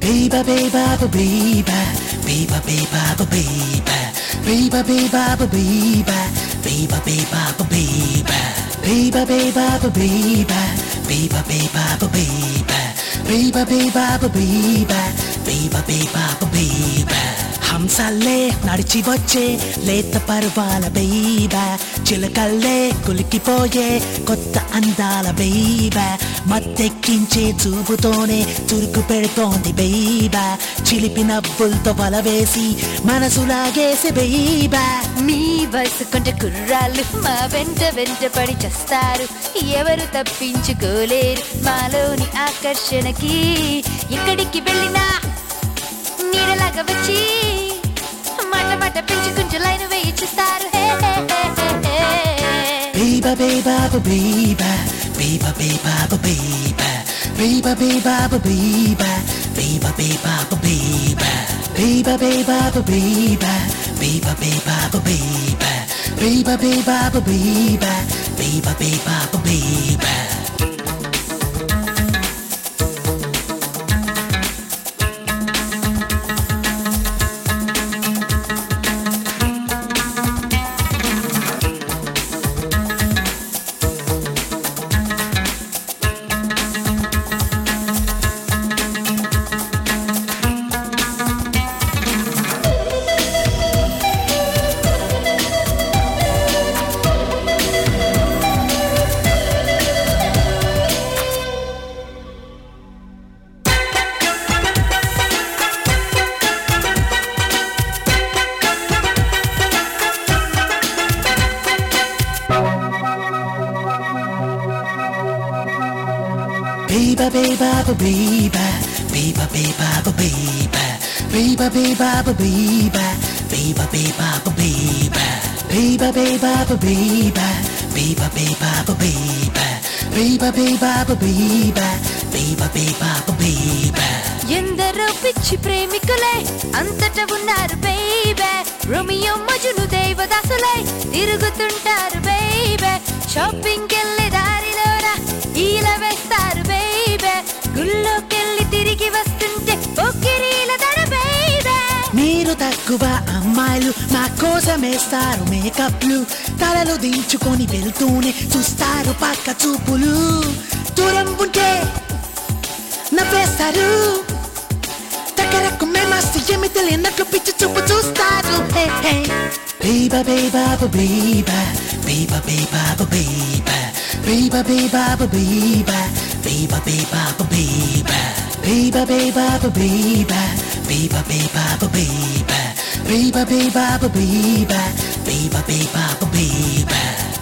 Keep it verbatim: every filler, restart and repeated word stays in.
Baby, baby, baby, baby, baby, baby, baby, baby, baby, baby, baby, baby, baby, baby, baby, baby, baby, baby, baby. హంసల్లే నడిచి వచ్చే లేత పర్వాల బేబా, చిలకల్లే కులికిపోయే కొత్త అందాల బేబా, మత్తెక్కించే చూపుతోనే చురుకు పెడుతోంది బేబా, చిలిపి నవ్వులతో వలవేసి మనసు లాగేసే బేబా. నీ వయసుకుంటే కుర్రాళ్ళు మా వెంట వెంట పడి చేస్తారు, ఎవరు తప్పించుకోలేరు మాలోని ఆకర్షణకి. ఎక్కడికి వెళ్ళినా నీడలాగా వచ్చి మాట మాట పెంచుకుంటూ లైన్ వేయి చూస్తారు. Baby, baby, baby, baby, baby, baby, baby, baby, baby, baby, baby, baby, baby, baby, baby, baby, baby. Baby, baby, baby, baby, baby, baby, baby, baby, baby, baby, baby, baby, baby, baby, baby, baby. ఎందరో పిచ్చి ప్రేమికులే అంతటా ఉన్నారు baby, Romeo మజును దేవదాసులై తిరుగుతుంటారు baby, shopping కెళ్ళే దారిలోన ఈల వేస్తారు baby, గుళ్ళోకెళ్ళి తిరిగి వస్తుంటే పొక్కిరీల దడ బేబీ. మీరు తక్కువ అమ్మాయిలు మా కోసం వేస్తారు మేకప్లు, తలలు దించుకొని వెళ్తూనే చూస్తారు పక్క చూపులు, దూరం ఉంటే నవ్వేస్తారు, దగ్గరకు మేమస్తే ఏమి తెలియనట్లు పిచ్చి చూపు చూస్తారు. Baby, baby, baby, baby, baby, baby, baby, baby, baby, baby, baby, baby, baby, baby, baby, baby, baby, baby.